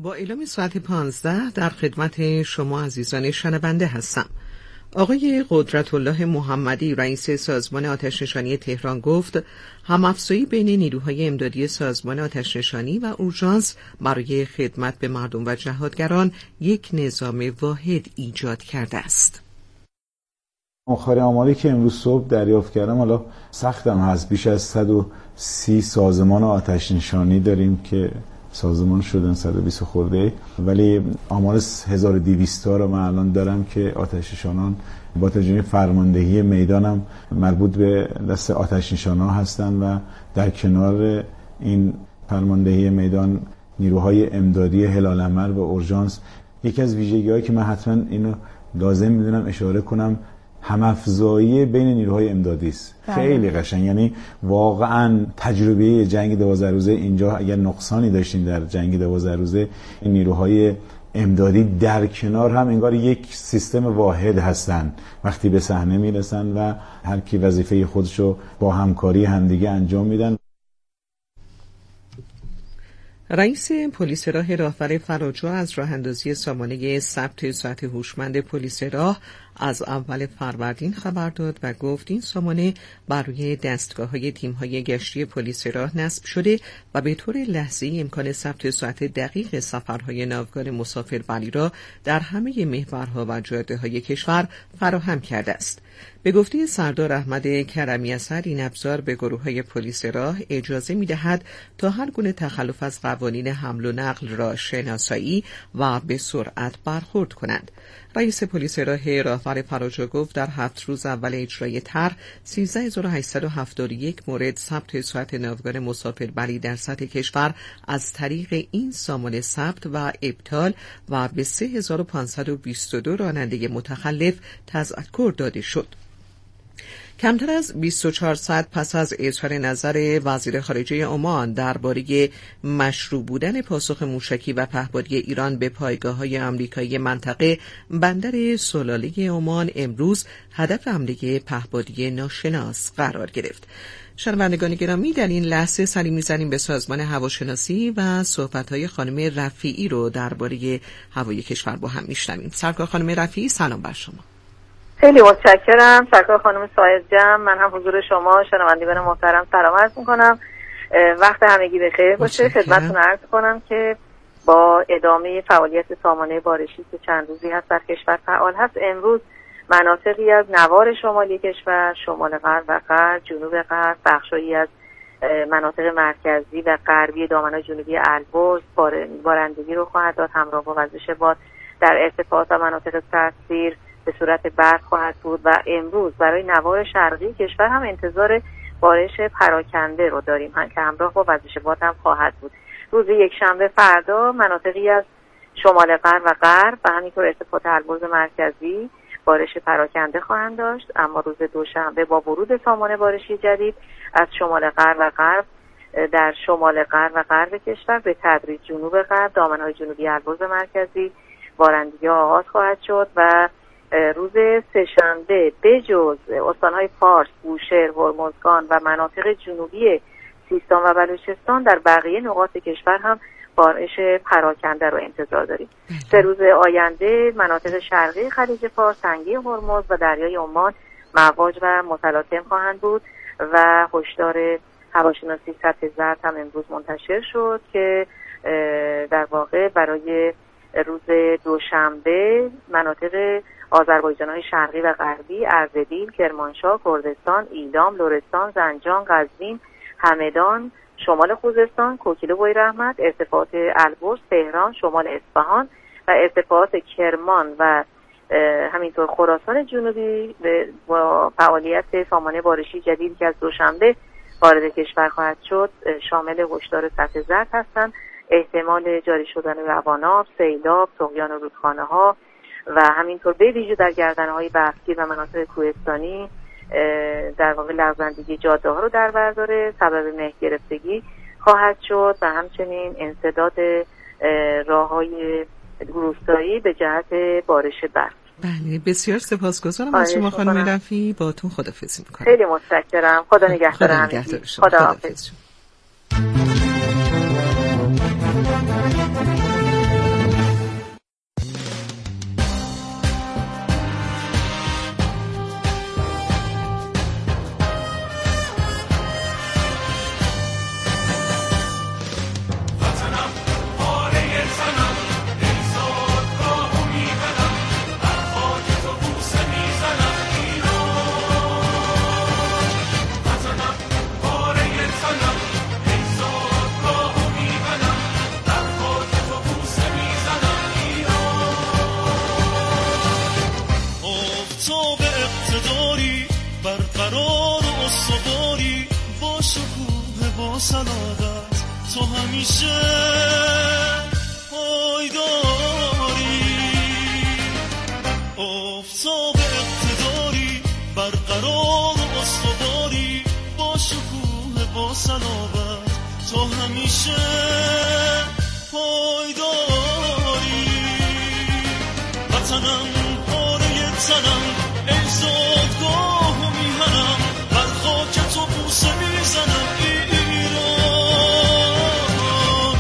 با اعلام ساعت 15 در خدمت شما عزیزان شنونده هستم. آقای قدرت‌الله محمدی رئیس سازمان آتش‌نشانی تهران گفت هم‌افزایی بین نیروهای امدادی سازمان آتش‌نشانی و اورژانس برای خدمت به مردم و جهادگران یک نظام واحد ایجاد کرده است. آخرین آماری که امروز صبح دریافت کردم، حالا سختم هست، بیش از 130 سازمان آتش‌نشانی داریم که سازمان شدن 120 خورده، ولی آمار 1200 تا رو من الان دارم که آتش‌نشانان با تجربه فرماندهی میدانم مربوط به دست آتش‌نشانان هستن و در کنار این فرماندهی میدان نیروهای امدادی هلال احمر و اورژانس. یکی از ویژگی‌هایی که من حتما اینو لازم می‌دونم اشاره کنم، هم‌افزایی بین نیروهای امدادی است. خیلی قشنگ، یعنی واقعا تجربه جنگ 12 روزه اینجا اگر نقصانی داشتیم در جنگ 12 روزه، این نیروهای امدادی در کنار هم انگار یک سیستم واحد هستن. وقتی به صحنه میرسن و هر کی وظیفه خودشو با همکاری همدیگه انجام میدن. رئیس پلیس راه راهور فراجو از راه اندازی سامانه ثبت ساعت هوشمند پلیس راه از اول فروردین خبر داد و گفت این سامانه بر روی دستگاه‌های تیم‌های گشتی پلیس راه نصب شده و به طور لحظه‌ای امکان ثبت ساعت دقیق سفرهای ناوگان مسافربری را در همه محورها و جاده‌های کشور فراهم کرده است. به گفته سردار احمد کرمی اسد، این ابزار به گروه‌های پلیس راه اجازه می‌دهد تا هر گونه تخلف از قوانین حمل و نقل را شناسایی و به سرعت برخورد کنند. رئیس پلیس راه راهور فراجو گفت در 7 روز اول اجرای طرح 13871 مورد ثبت ساعت ناوگان مسافربری در سطح کشور از طریق این سامانه ثبت و ابطال و به 3522 راننده متخلف تذکر داده شد. کمتر از 24 ساعت پس از اظهار نظر وزیر خارجه عمان درباره مشروع بودن پاسخ موشکی و پهپادی ایران به پایگاه‌های آمریکایی منطقه، بندر سلاله عمان امروز هدف حمله پهپادی ناشناس قرار گرفت. شنوندگان گرامی، در این لحظه سری می‌زنیم به سازمان هواشناسی و صحبت‌های خانم رفیعی رو درباره هوای کشور با هم می‌شنویم. سرکار خانم رفیعی، سلام بر شما. خیلی متشکرم سرکار خانم سایز جمع. من هم حضور شما شنوندگان محترم سلام عرض می‌کنم. وقت همگی بخیر باشه. خدمتتون عرض کنم که با ادامه فعالیت سامانه بارشی که چند روزی هست در کشور فعال هست، امروز مناطقی از نوار شمالی کشور، شمال غرب و غرب، جنوب غرب، بخشایی از مناطق مرکزی و غربی دامنه جنوبی البرز بارندگی رو خواهد داد، همراه با وزش باد در ارتفاعات و مناطق سردسیر به صورت برف خواهد بود و امروز برای نوار شرقی کشور هم انتظار بارش پراکنده رو داریم که همراه با وزش باد هم خواهد بود. روز یکشنبه فردا مناطقی از شمال غرب و غرب و همینطور ارتفاعات البرز مرکزی بارش پراکنده خواهند داشت، اما روز دوشنبه با ورود سامانه بارشی جدید از شمال غرب و غرب در شمال غرب و غرب کشور به تدریج جنوب غرب دامنه‌های جنوبی البرز مرکزی بارندگی آغاز خواهد شد و روز سه‌شنبه بجز استان‌های فارس، بوشهر، هرمزگان و مناطق جنوبی سیستان و بلوچستان در بقیه نقاط کشور هم بارش پراکنده رو انتظار داریم. 3 روز آینده مناطق شرقی خلیج فارس، تنگه هرمز و دریای عمان مواج و متلاطم خواهند بود و هشدار هواشناسی سطح زرد هم امروز منتشر شد که در واقع برای روز دوشنبه مناطق آذربایجان‌های شرقی و غربی، اردبیل، کرمانشاه، کردستان، ایلام، لرستان، زنجان، قزوین، همدان، شمال خوزستان، کوکیلو بویراحمد، ارتفاعات البرز، تهران، شمال اصفهان و ارتفاعات کرمان و همینطور خراسان جنوبی با فعالیت سامانه بارشی جدید که از دوشنبه وارد کشور خواهد شد شامل هشدار سطح زرد هستند. احتمال جاری شدن رواناب، سیلاب، طغیان رودخانه‌ها و همینطور به ویژه در گردنه‌های برفگیر و مناطق کوهستانی در واقع لغزندگی جاده‌ها رو در بر داره، سبب مه گرفتگی خواهد شد و همچنین انسداد راه‌های روستایی به جهت بارش برف. بله، بسیار سپاسگزارم از شما خانم رفیعی. باهاتون خداحافظی می‌کنم. خیلی متشکرم. خدا نگهدار همگی. خداحافظ. صلادت تو همیشه پایداری، آفتاب اقتداری، برقرار و استواری، با شکوه با صلابت تو همیشه پایداری. وطنم پاره تنم، ای زادگاه و میهنم، بر خاک تو بوسه میزنم ایران.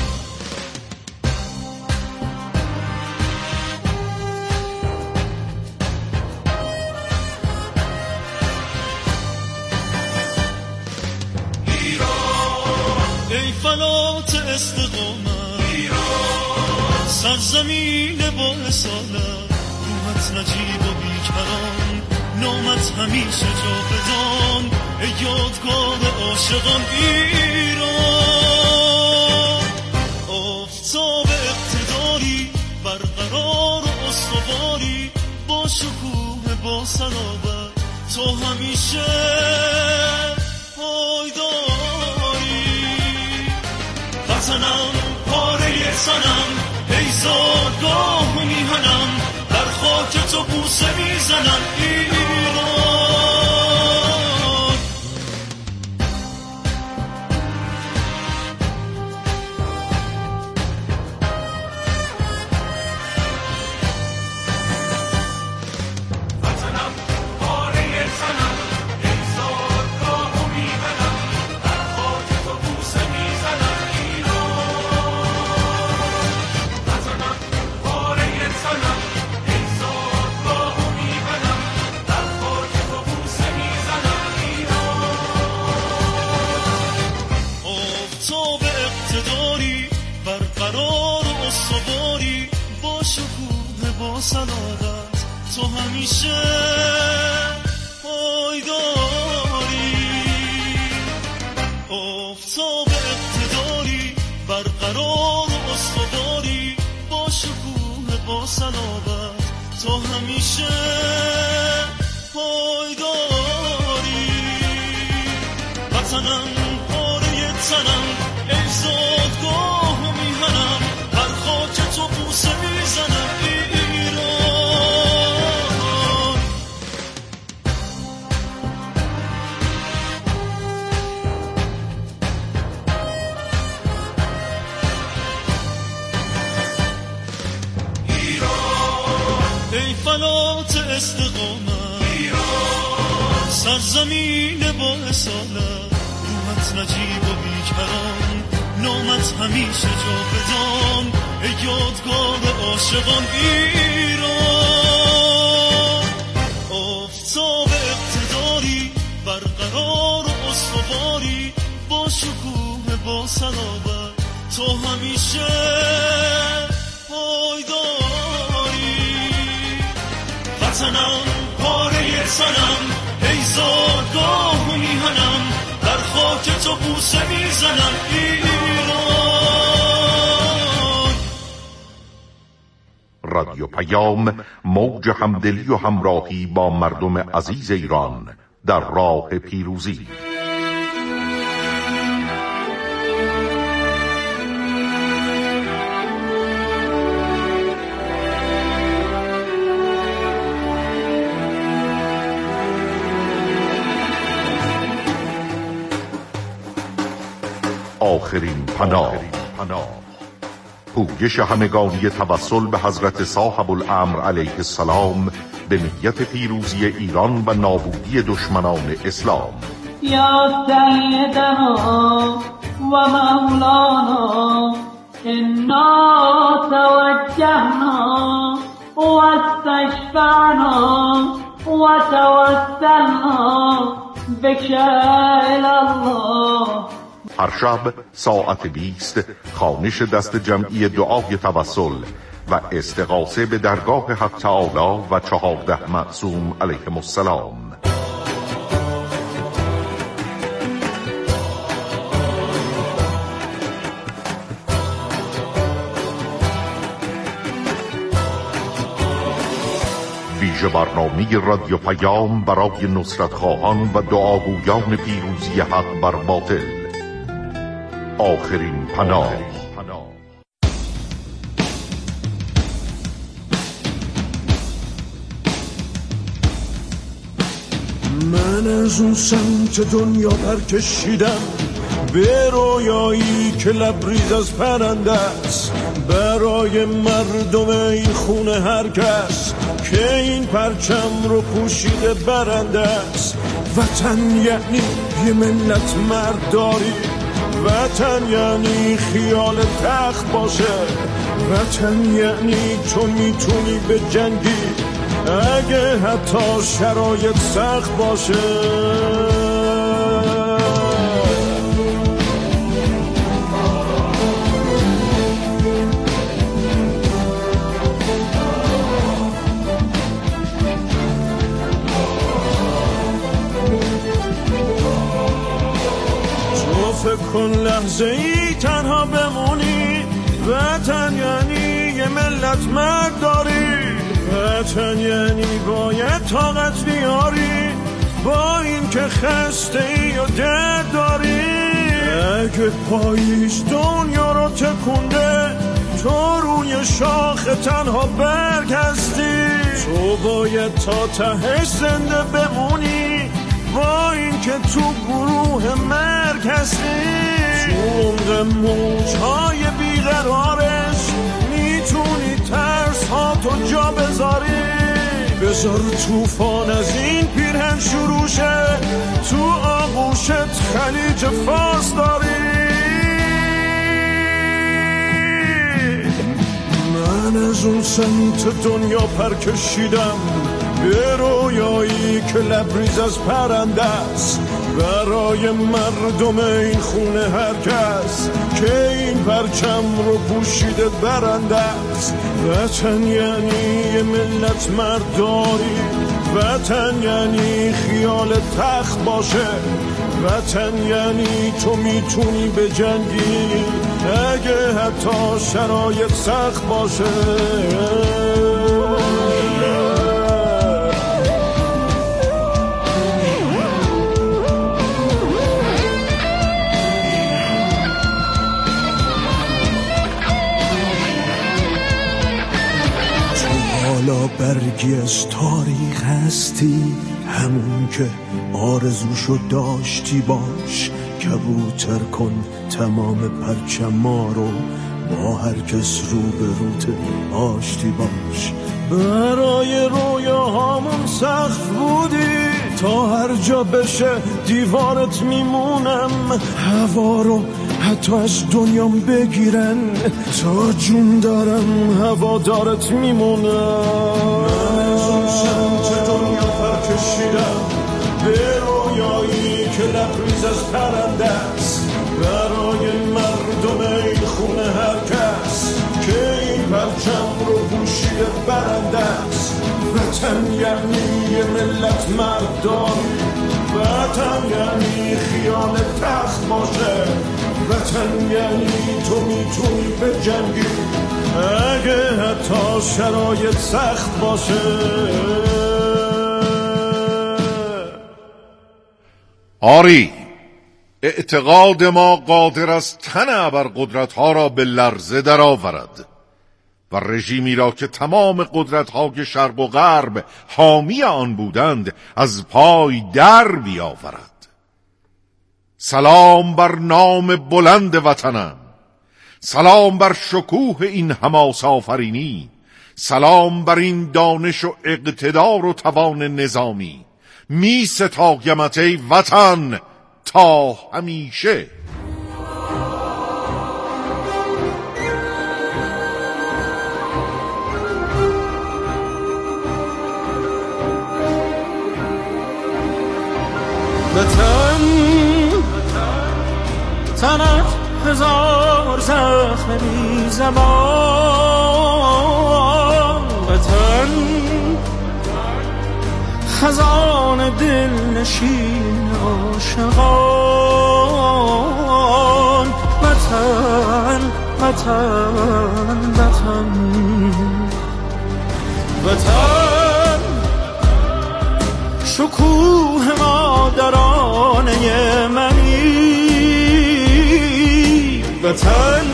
ایران ای فلات استقامت، ایران سرزمین با اصالت، روحت نجیب و بیکران، نامت همیشه جاودان، ای یادگار عاشقان ایران. آفتاب اقتداری، برقرار و استواری، با شکوه با صلابت تو همیشه پایداری. وطنم پاره سنم، ای زادگاه و میهنم، در خاک تو بوسه میزنم ایران. وطنم پاره سنم، ای زادگاه و میهنم، در خاک تو بوسه میزنم ایران. وطنم پاره سنم، ای زادگاه و میهنم، در خاک تو بوسه میزنم ایران. آفتاب اقتداری، برقرار و استواری، با شکوه با صلادت تو همیشه پایداری. آفتاب اقتداری، برقرار و استواری، با شکوه با صلابت تو همیشه پایداری. وطنم پاره تنم، ای زادگاه و میهنم، بر خاک تو بوسه میزنم ایران. ایران ای فلات استقامت، ایران سرزمین با اصالت، روحت نجیب و بیکران، نامت همیشه جاودان، ای یادگار عاشقان ایران. آفتاب اقتداری، برقرار و استواری، با شکوه با صلابت تو همیشه پایداری. وطنم پاره سنم، ای زادگاه و میهنم، در خاک تو بوسه میزنم ایران. رادیو پیام، موج همدلی و همراهی با مردم عزیز ایران در راه پیروزی. آخرین پناه، پویش همگانی توسل به حضرت صاحب الامر علیه السلام به نیت پیروزی ایران و نابودی دشمنان اسلام. یا سیدنا و مولانا انا توجهنا و استشفعنا و توسلنا بک الی الله. هر شب ساعت 20 خوانش دست جمعی دعای توسل و استغاثه به درگاه حق تعالی و 14 معصوم علیهم السلام. ویژه برنامه رادیو پیام برای نصرت خواهان و دعاگویان پیروزی حق بر باطل. آخرین پناه. من از اون سمت دنیا پرکشیدم به رویایی که لبریز از پرنده است، برای مردم این خونه هر کس که این پرچم رو پوشیده برنده است. وطن یعنی یه ملت مرداری، وطن یعنی خیال تخت باشه، وطن یعنی تو میتونی به جنگی اگه حتی شرایط سخت باشه. تو فکر کن لحظه ای تنها بمونی، وطن یعنی یه ملت مرد داری، وطن یعنی باید طاقت بیاری با این که خسته ای و درد داری. اگه پاییز دنیا رو تکونده تو روی شاخ تنها برگ هستی، تو باید تا تهش زنده بمونی با این که تو گروه مرگ هستی. تو عمق موجهای بیقرارش میتونی ترس ها تو جا بذاری، بذار توفان از این پیرهن شروع شه، تو آغوشت خلیج فارس داری. من از اون سمت دنیا پرکشیدم به رویایی که لبریز از پرنده است، برای مردم این خونه هر کس که این پرچم رو پوشیده برنده است. وطن یعنی یه ملت مرداری، وطن یعنی خیال تخت باشه، وطن یعنی تو میتونی به جنگی اگه حتی شرایط سخت باشه. حالا برگی از تاریخ هستی، همون که آرزوشو داشتی باش، کبوتر کن تمام پرچما رو، با هر کس رو به روت آشتی باش. برای رویاهامون سقف بودی، تا هر جا بشه دیوارت میمونم، هوا رو حتی از دنیام بگیرن تا جون دارم هوادارت میمونم. من از اون سمت دنیا پرکشیدم به رویایی که لبریز از پرنده است، برای مردم این خونه هر کس که این پرچم رو پوشیده برنده است. وطن یعنی یه ملت مرداری، وطن یعنی خیال تخت باشه، وطن یعنی تو میتونی به جنگی اگه حتی شرایط سخت باشه. آری، اعتقاد ما قادر است تن ابرقدرت‌ها را به لرزه درآورد و رژیمی را که تمام قدرت‌های شرق و غرب حامی آن بودند از پای در بیاورد. سلام بر نام بلند وطنم، سلام بر شکوه این حماس آفرینی، سلام بر این دانش و اقتدار و توان نظامی. می ستایمت ای وطن تا همیشه. وطن تنت هزار زخم بی زمان، وطن خزان دل نشین عاشقان. وطن وطن وطن وطن شکوه مادرانه منی، وطن،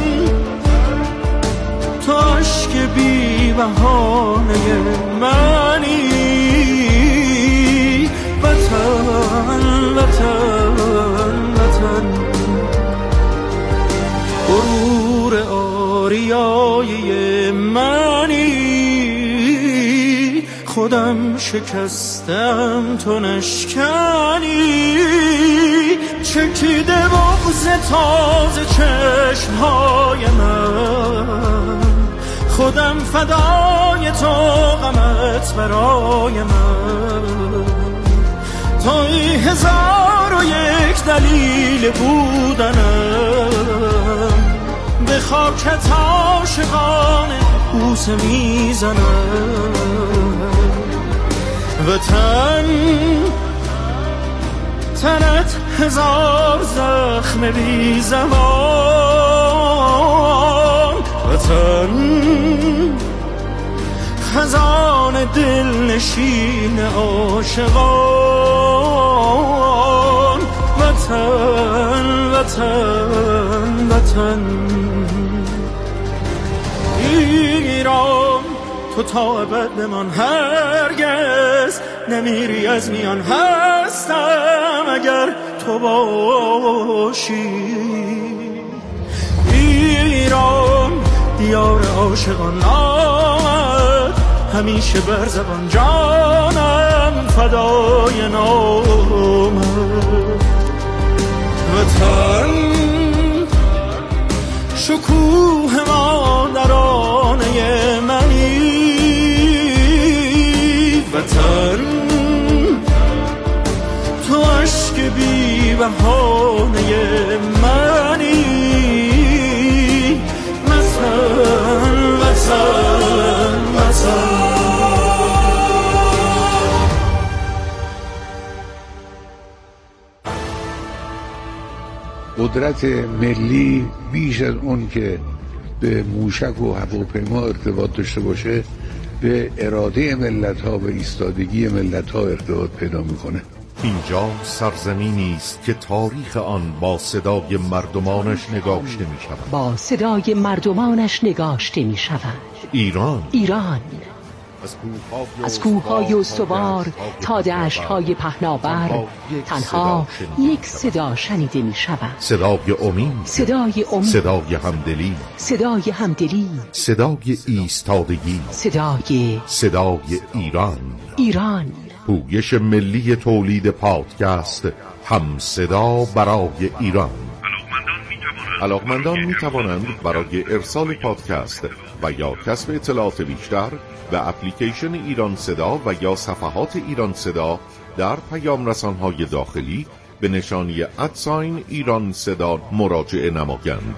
تو عشق بی بهانه منی. وطن وطن وطن، غرور آریایی منی. خودم شکستم تو نشکنی، چکیده بغض تازه چشمهای من. خودم فدای تو غمت برای من. توی 1001 دلیل بودنم، به خاکت عاشقانه بوسه میزنم. وطن، تنت 1000 زخم بی زمان. وطن، خزان دل نشین عاشقان. وطن وطن وطن، ایران تو تا ابد بمان، هرگز نمیری از میان. هستم اگر تو باشی. ایران دیار عاشقان، آمد همیشه بر زبان. جانم فدای نامت. وطن، شکوه مادرانه منی. وطن، تو عشق بی بهانه منی. وطن وطن وطن. قدرت ملی بیش از اون که به موشک و هواپیما ارتباط داشته باشه، به اراده ملت‌ها و ایستادگی ملت‌ها ارتباط پیدا میکنه. اینجا سرزمینی است که تاریخ آن با صدای مردمانش نگاشته می شود. با صدای مردمانش نگاشته می شود. ایران. ایران، از کوه‌های استوار تا دشت‌های پهناور، تنها یک صدا شنیده می شود. صدای امید، صدای امید، صدای همدلی، صدای همدلی، صدای ایستادگی، صدای ایران. ایران، پویش ملی تولید پادکست، هم صدا برای ایران. علاقمندان می توانند برای ارسال پادکست و یا کسب اطلاعات بیشتر به اپلیکیشن ایران صدا و یا صفحات ایران صدا در پیام رسانهای داخلی به نشانی ایران صدا مراجعه نمایند.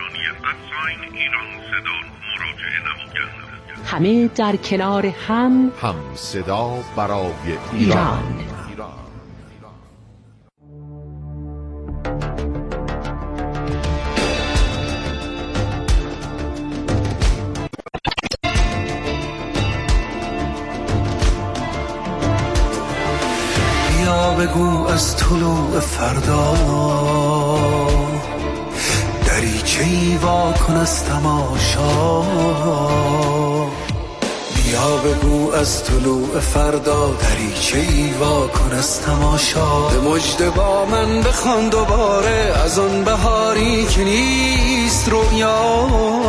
همه در کنار هم صدا برای ایران. بگو از طلوع فردا، دریچه‌ای وا کن از تماشا. بیا بگو از طلوع فردا، دریچه‌ای وا کن از تماشا. به مژده با من بخوان دوباره از آن بهاری که نیست رویا.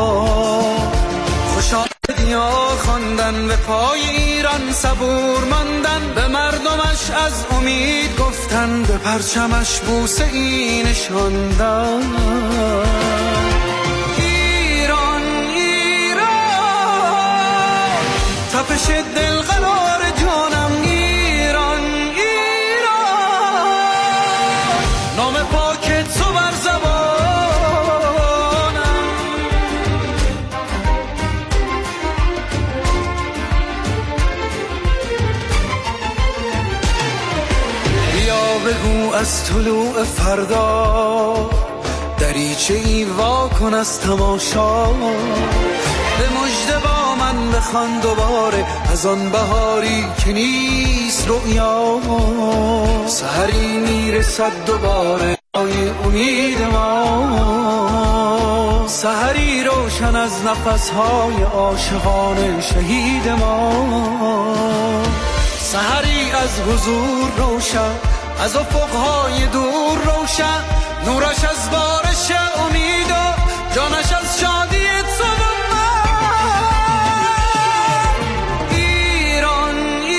خوشا دیا خواندن به پای ایران، صبور ماندن به مردمش از امید گفتن، به پرچمش بوسه ای نشاندن. ایران ایران، تپش دل قرار جانم. ایران ایران، نام پاکت تو بر زبان. بگو از طلوع فردا، دریچه‌ای وا کن از تماشا. به مژده با من بخوان دوباره از آن بهاری که نیست رویا. سحری میرسد دوباره ای امید ما. سحری روشن از نفسهای عاشقان شهید ما، سحری از حضور روشن، از افقهای دور روشن، نورش از بارش امید و جانش از شادی تو و من. ایران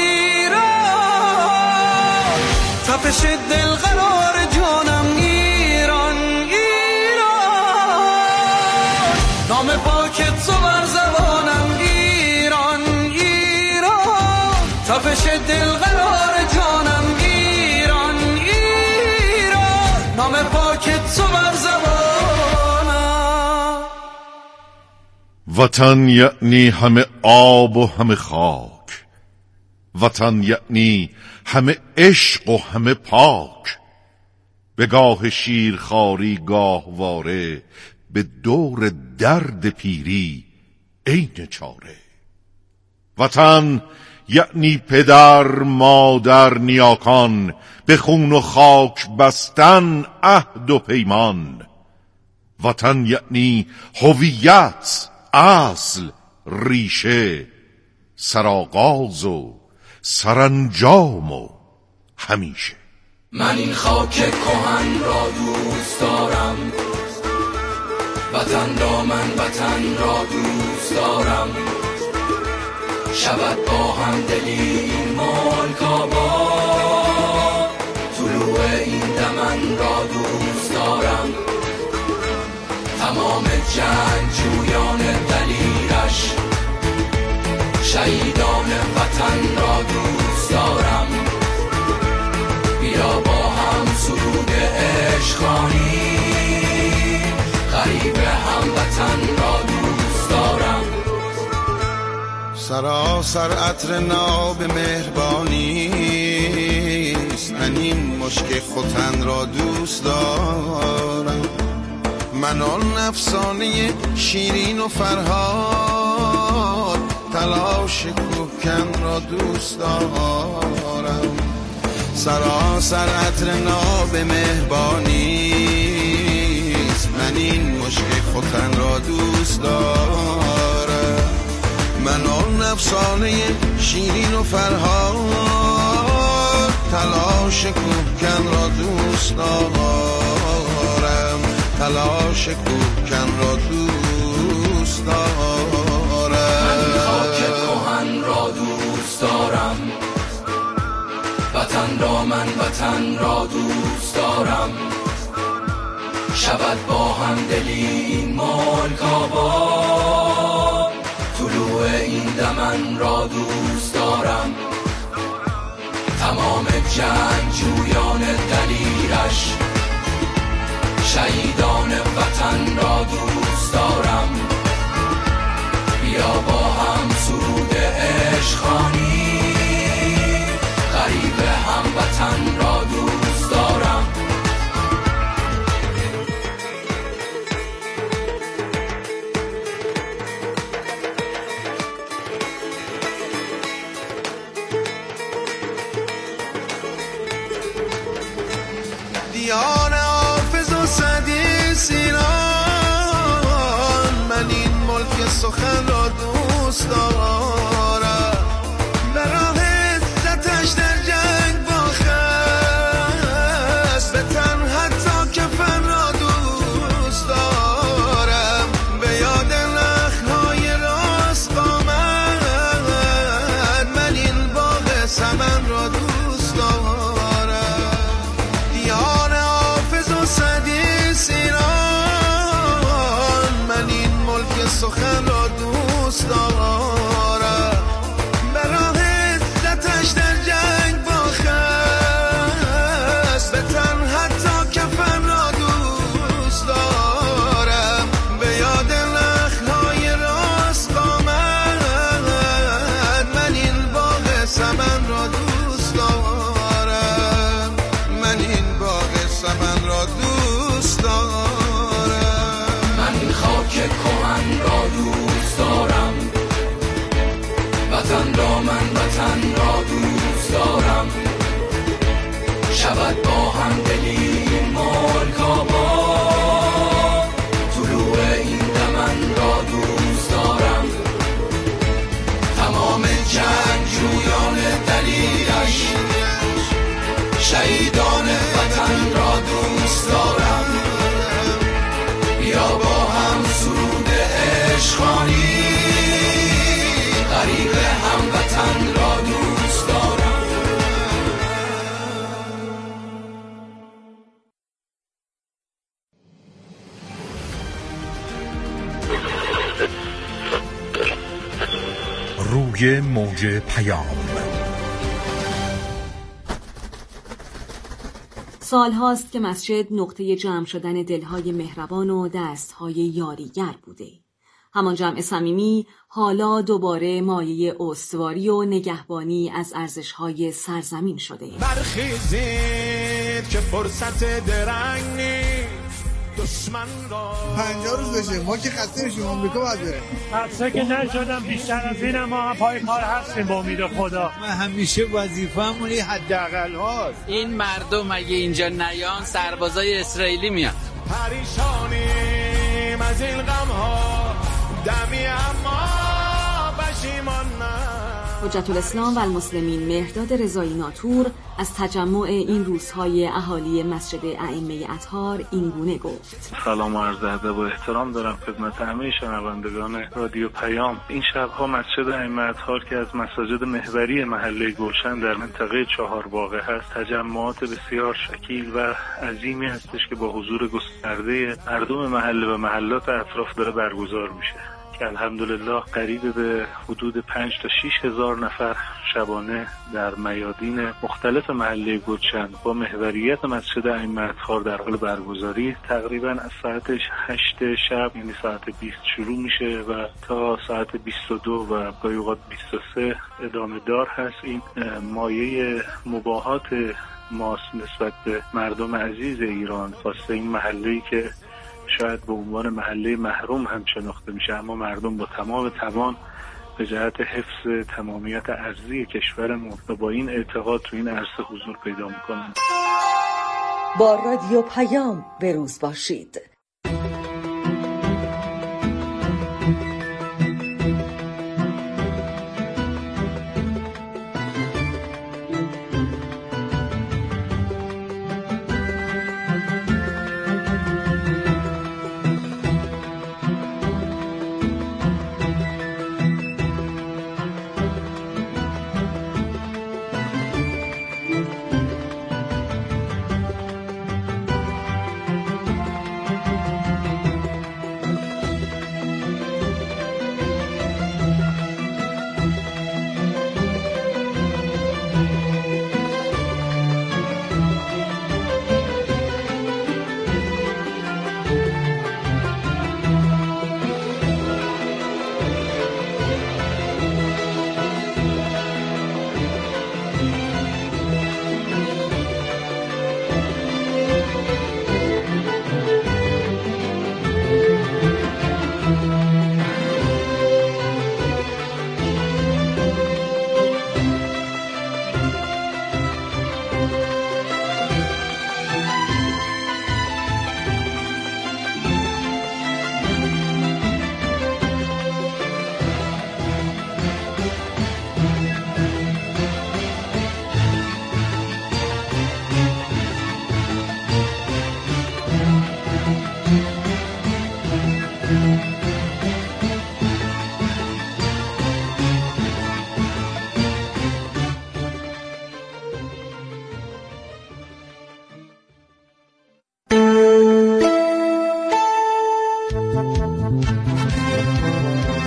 ایران تپش دل قرار جانم، ایران ایران نام پاک تو بر زبانم، ایران ایران تپش دل قرار جانم، ایران ایران نام پاک تو بر زبانم. وطن یعنی همه آب و همه خاک، وطن یعنی همه عشق و همه پاک، به گاه شیرخواری گاهواره، به دور درد پیری عین چاره. وطن یعنی پدر مادر نیاکان، به خون و خاک بستن عهد و پیمان. وطن یعنی هویت، اصل، ریشه، سرآغاز و سرانجام و همیشه. من این خاک کهن را دوست دارم، وطن را من وطن را دوست دارم، شود با هم دلی ملک آباد، طلوع این دمن را دوست دارم، تمام جنگجویان دلیرش، شهیدان وطن را دوست دارم، بیا با هم سرود عشق خوانیم، غریب هموطن را دوست دارم. سراسر عطر ناب مهربانیست، من این مشک ختن را دوست دارم، من آن افسانه شیرین و فرهاد، تلاش کوهکن را دوست دارم. سراسر عطر ناب مهربانیست، من این مشک ختن را دوست دارم، من آن افسانه شیرین و فرهاد، تلاش کوهکن را دوست دارم، تلاش کوهکن را دوست دارم. من خاک کهن را دوست دارم، وطن را من وطن را دوست دارم، شود با هم دلی این ملک آباد، طلوع این دمن را دوست دارم، تمام جنگجویان دلیرش، شهیدان وطن را دوست دارم، بیا با هم سرود عشق خوانیم، غریب هموطن را دوست دارم. دیار حافظ و سعدی سیران، من این ملک سخن را دوست دارم، به راه عزتش در جنگ با خست، به تن حتی کفن را دوست دارم، به یاد لخنهای راست قامت، من این باغ سمن را دوست دارم. دیار حافظ و سعدی سیران، من این ملک سخن را دوست روی موج پیام. سالهاست که مسجد نقطه جمع شدن دلهای مهربان و دستهای یاریگر بوده. همان جمع صمیمی حالا دوباره مایه استواری و نگهبانی از ارزش‌های سرزمین شده. برخیزید که فرصت درنگ نیست، دشمن را 50 روز بشه، ما که خسته میشیم، آمریکا باید بریم. خسته که نشدم، بیشتر از این ما هم پای کار هستیم با امید خدا. من همیشه وظیفه‌مون حداقل هاست. این مردم اگه اینجا نیان سربازای اسرائیلی میان. پریشانیم از این غم ها، دمی اما پشیمان نه. حجت الاسلام و المسلمین مهرداد رضایی ناطور از تجمع این روزهای اهالی مسجد ائمه اطهار این گونه گفت: سلام و عرض ادب و احترام دارم خدمت همه شنوندگان رادیو پیام. این شبها مسجد ائمه اطهار که از مساجد محوری محله گلشن در منطقه چهارباغه هست، تجمعات بسیار شکیل و عظیمی هستش که با حضور گسترده مردم محله و محلات اطراف داره برگزار میشه که الحمدلله قریب به حدود 5 تا 6 هزار نفر شبانه در میادین مختلف محله گلشن با محوریت مسجد ائمه اطهار در حال برگزاری. تقریبا از ساعت 8 شب یعنی ساعت 20 شروع میشه و تا ساعت 22 و گاهی اوقات 23 ادامه دار هست. این مایه مباهات ماست نسبت به مردم عزیز ایران، خاصه این محله‌ای که شاید به عنوان محله محروم هم شناخته میشه، اما مردم با تمام توان به جهت حفظ تمامیت ارضی کشورمون و با این اعتقاد تو این عرصه حضور پیدا میکنن. با رادیو پیام به روز باشید.